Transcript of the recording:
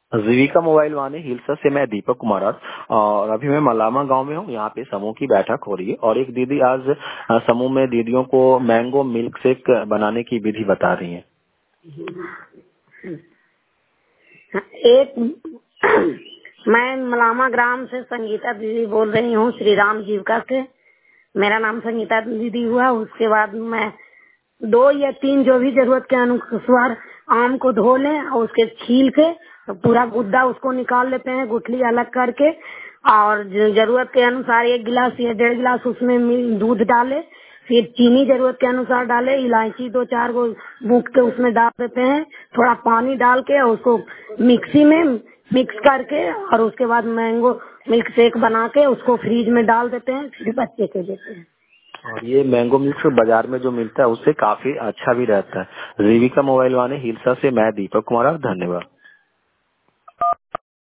जीविका mobile वाले हिलसा से मैं दीपक कुमार और अभी मैं मलामा गांव में हूँ। यहाँ पे समूह की बैठक हो रही है और एक दीदी आज समूह में दीदियों को मैंगो मिल्क शेक बनाने की विधि बता रही हैं। एक मैं मलामा ग्राम से संगीता दीदी बोल रही हूँ, श्री राम जीविका से। मेरा नाम संगीता दीदी हुआ। उसके बाद मैं 2 या 3 जो भी जरूरत के अनुसार आम को धो लें और उसके छील के तो पूरा गुद्दा उसको निकाल लेते हैं, गुठली अलग करके, और जरूरत के अनुसार 1 गिलास या 1.5 गिलास उसमें दूध डाले, फिर चीनी जरूरत के अनुसार डाले, इलायची 2-4 गो बूक के उसमें डाल देते हैं, थोड़ा पानी डाल के और उसको मिक्सी में मिक्स करके और उसके बाद मैंगो मिल्क शेक बना के उसको फ्रीज में डाल देते हैं, फिर बच्चे को देते हैं। और ये मैंगो मिल्क बाजार में जो मिलता है उससे काफी अच्छा भी रहता है। जीविका मोबाइल वाले हिलसा से मैं दीपक कुमार, धन्यवाद।